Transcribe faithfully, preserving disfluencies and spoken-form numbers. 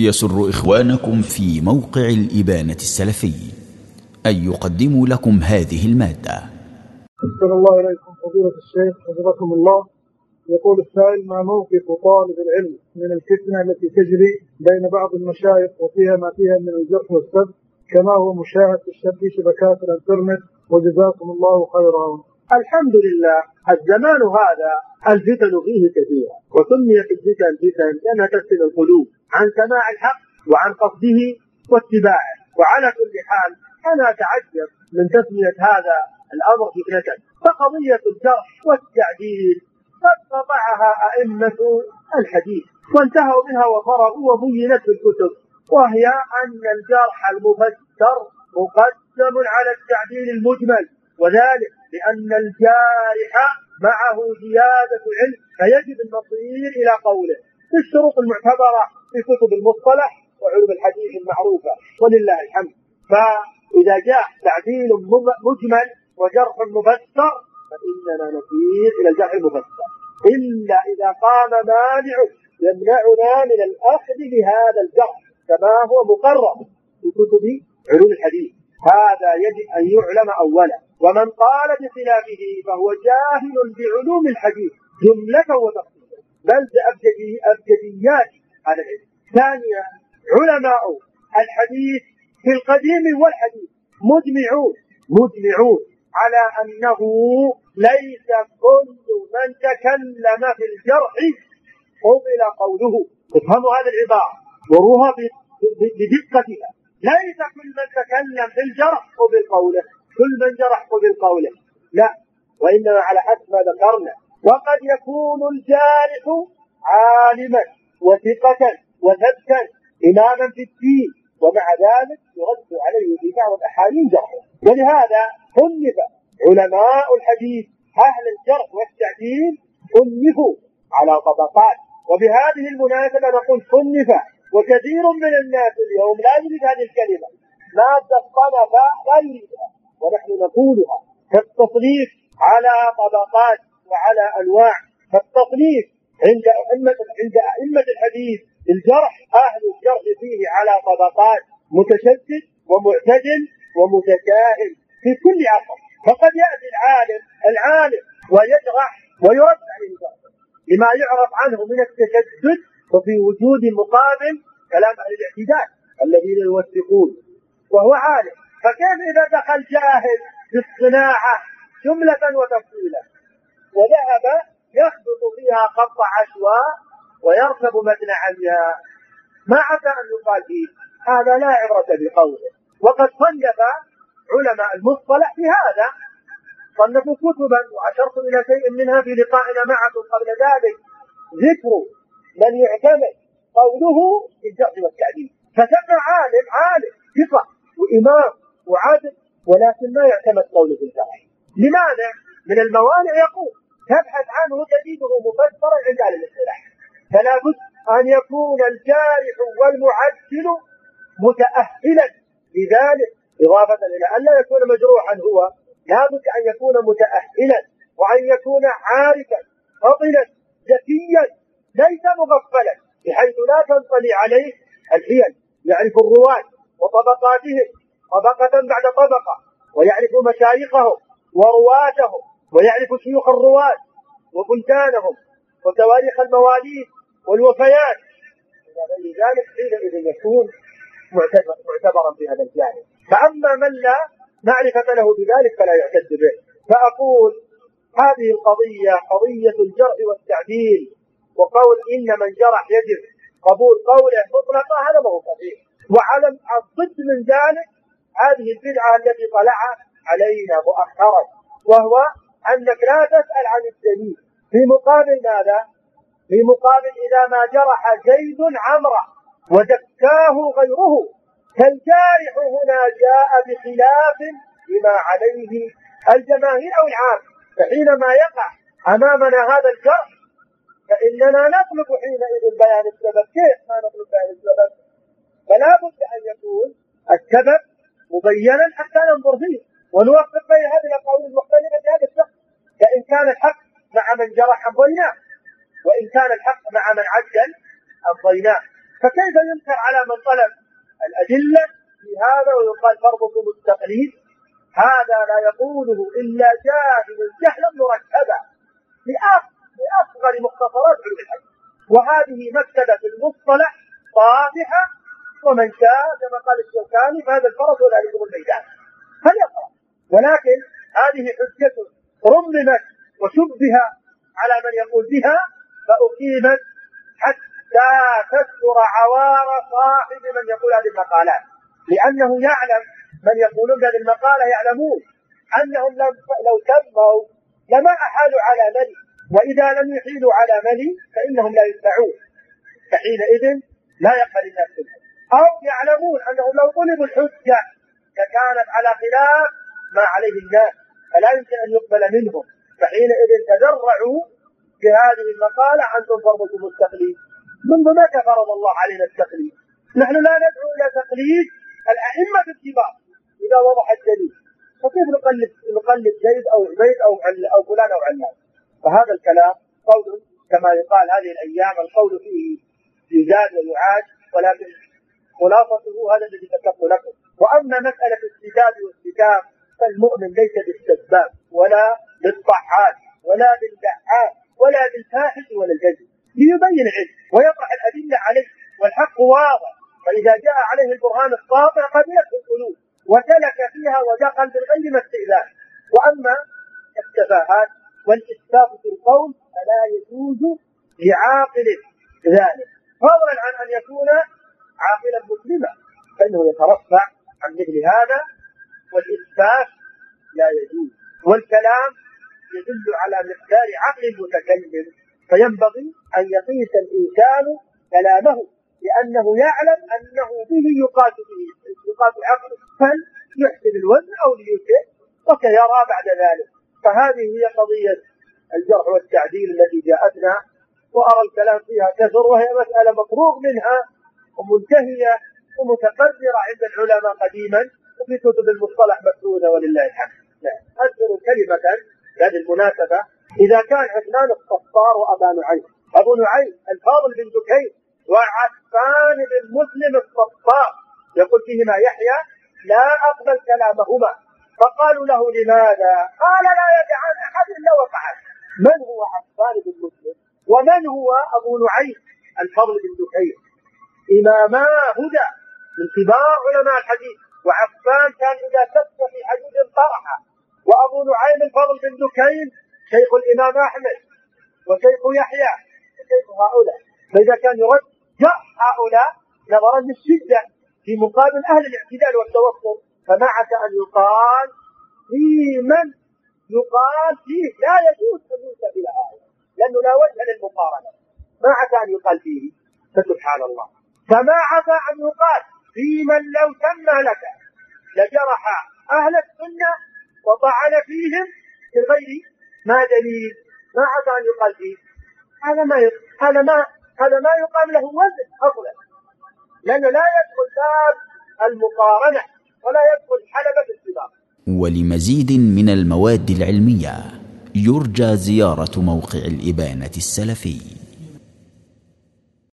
يسر إخوانكم في موقع الإبانة السلفي أن يقدموا لكم هذه المادة. أحسن الله إليكم فضيلة الشيخ حفظكم الله. يقول السائل: ما موقف طالب العلم من الفتنة التي تجري بين بعض المشايخ وفيها ما فيها من الجرح والسب كما هو مشاهد في شبكات الانترنت، وجزاكم الله خيرا. الحمد لله. الزمان هذا الفتن فيه كثيرة، وسميت الفتن فتن لأنها تفتن القلوب عن سماع الحق وعن قصده واتباعه. وعلى كل حال أنا أتعجب من تسمية هذا الأمر فتنة، فقضية الجرح والتعديل قد قطعها أئمة الحديث وانتهوا منها وفرغوا وبينت في الكتب، وهي أن الجرح المفسر مقدم على التعديل المجمل، وذلك لأن الجارح معه زيادة علم فيجب المصير إلى قوله في الشروط المعتبرة في كتب المصطلح وعلوم الحديث المعروفة ولله الحمد. فإذا جاء تعديل مجمل وجرح مفسر فإننا نسير إلى الجرح المفسر، إلا إذا قام مانع يمنعنا من الأخذ بهذا الجرح كما هو مقرر في كتب علوم الحديث. هذا يجب أن يعلم أولا، ومن قال بخلافه فهو جاهل بعلوم الحديث جملة وتفصيلا بل بأبجديات هذا العلم. ثانيا، علماء الحديث في القديم والحديث مجمعون مجمعون على أنه ليس كل من تكلم في الجرح قبل قوله. افهموا هذه العبارة وروها بدقتها. ليس كل من تكلم في الجرح قبل قوله، كل من جرح قبل قوله، لا، وإنما على حسب ما ذكرنا. وقد يكون الجارح عالما وثقة وثبتا إماما في الدين، ومع ذلك يرد عليه في بعض الأحاديث جرحه. ولهذا صنف علماء الحديث أهل الجرح والتعديل صنفوا على طبقات. وبهذه المناسبة نقول صنف، وكثير من الناس اليوم لا يريد هذه الكلمة، مادة صنف لا يريدها، ونحن نقولها. فالتصنيف على طبقات وعلى أنواع. فالتصنيف عند أئمة عند أئمة الحديث الجرح أهل الجرح فيه على طبقات، متشدد ومعتدل ومتساهل في كل عصر. فقد يأتي العالم العالم ويجرح ويرد عليه لما يعرف عنه من التشدد، وفي وجود مقابل كلام أهل الاعتدال الذين يوثقون وهو عالم. فكيف إذا دخل جاهل في الصناعة جملة وتفصيلا وذهب يخبط فيها خط عشواء ويركب متن عمياء، ما عسى أن يقال فيه هذا لا عبرة بقوله. وقد صنف علماء المصطلح في هذا، صنفوا كتبا وأشرت إلى شيء منها في لقائنا معكم قبل ذلك، ذكر من يعتمد قوله في الجرح والتعديل. فسمى عالم عالم ثقة وإمام وعادل، ولكن ما يعتمد قوله في الجرح. لماذا؟ من الموانع يقول تبحث عنه تجده مفسرا عند أهل الاصطلاح. فلا بد أن يكون الجارح والمعدل متأهلا لذلك، إضافة إلى أن لا يكون مجروحا هو، لا بد أن يكون متأهلا وأن يكون عارفا فطنا ذكيا ليس مغفلا بحيث لا تنطلي عليه الحيل. يعرف الرواة وطبقاتهم طبقة بعد طبقة، ويعرف مشايخهم ورواتهم، ويعرف شيوخ الرواة وبلدانهم وتواريخ المواليد والوفيات إلى غير ذلك، حينئذ يكون معتبرا في هذا الجانب. فأما من لا معرفة له بذلك فلا يعتد به. فأقول هذه القضية قضية الجرح والتعديل، وقول إن من جرح يجب قبول قوله مطلقا هذا ما هو صحيح. وعلى الضد من ذلك هذه البدعة التي طلع علينا مؤخرا، وهو أنك لا تسأل عن الدليل في مقابل ماذا؟ في مقابل إذا ما جرح زيد عمرا ودكاه غيره، فالجارح هنا جاء بخلاف بما عليه الجماهير أو العام. فحينما يقع أمامنا هذا الجرح فإننا نطلب حينئذ بيان السبب. كيف ما نطلب بيان السبب؟ فلا بد أن يكون السبب مبينا حتى ننظر فيه ونوفق بين هذه الأقوال المختلفة في هذا الشخص. فإن كان الحق مع من جرح أمضيناه، وإن كان الحق مع من عدل أمضيناه. فكيف ينكر على من طلب الأدلة في هذا ويقال فرضكم التقليد؟ هذا لا يقوله إلا جاهل جهلا مركبا لأصغر مختصرات علم الحديث. وهذه مكتبة في المصطلح طافحة، ومن شاء كما قال الشوكاني فهذا الفرس وذلكم الميدان فليقرأ. ولكن هذه حجة رممت وشبه على من يقول بها فأقيمت حتى تستر عوار صاحب من يقول هذه المقالات، لأنه يعلم من يقولون بهذه المقالة يعلمون أنهم لو تموا لما أحالوا على ملي، وإذا لم يحيلوا على ملي فإنهم لا يتبعون، فحينئذ لا يقبل الناس منهم. أو يعلمون أنهم لو طلبوا الحجة لكانت على خلاف ما عليه الناس فلا يمكن أن يقبل منهم، فحينئذ تدرعوا بهذه المقالة أنتم فرضكم التقليد. منذ متى فرض الله علينا التقليد؟ نحن لا ندعو إلى تقليد الأئمة الكبار إذا وضح الدليل، فكيف نقلد نقلد زيد أو عبيد أو أو فلان أو علان؟ فهذا الكلام قول كما يقال هذه الأيام القول فيه يزاد ويعاد، ولكن خلاصته هذا الذي ذكرت لكم. وأما مسألة السداد والسكام فالمؤمن ليس بالسباب ولا بالطحان ولا بالدعان ولا بالفاحش ولا الجزم، ليبين العلم ويطرح الأدلة عليه والحق واضح، فإذا جاء عليه البرهان الساطع قبلته القلوب وسلك فيها ودخل بالغير ما استئذان. وأما التفاهات والإسفاف في القول فلا يجوز لعاقل ذلك، فضلا عن أن يكون عاقلا مسلما فإنه يترفع عن مثل هذا، والإسفاف لا يجوز. والكلام يدل على مقدار عقل المتكلم، فينبغي أن يقيس الإنسان كلامه لأنه يعلم أنه به يقاس به يقاس عقله، فليحسن الوزن أو ليسئ وسيرى بعد ذلك. فهذه هي قضية الجرح والتعديل التي جاءتنا، وأرى الكلام فيها كثر، وهي مسألة مفروغ منها ومنتهية ومتقررة عند العلماء قديما وفي كتب المصطلح مكتوبة ولله الحمد. أذكر كلمة بهذه المناسبة، إذا كان عثمان الصفار وأبا نعيم أبو نعيم الفاضل بن دكين وعفان بن مسلم الصفار يقول فيهما يحيى لا أقبل كلامهما، فقالوا له لماذا؟ قال لا يدعان أحد إلا وفعل. من هو عفان بن مسلم ومن هو أبو نعيم الفضل بن دكين؟ إماما هدى من كبار علماء الحديث، وعفان كان إذا سبت في حديث طرحه، وأبو نعيم الفضل بن دكين شيخ الإمام أحمد وشيخ يحيى وشيخ هؤلاء، فإذا كان يرد جاء هؤلاء نظرا للشدة في مقابل أهل الاعتدال والتوسط، فمعك أن يقال في من يقال فيه لا يجوز أن ينسب إلى آية لأنه لا وجه للمقارنة، معك أن يقال فيه فسبحان الله. فمعك أن يقال في من لو سمى لك لجرح أهل السنة وطعن فيهم بغير ما دليل، معك أن يقال فيه هذا ما يق... هذا ما هذا ما يقام له وزن أصلا، لأنه لا يدخل باب المقارنة ولا يدخل حلبة السباق. ولمزيد من المواد العلمية يرجى زيارة موقع الإبانة السلفي.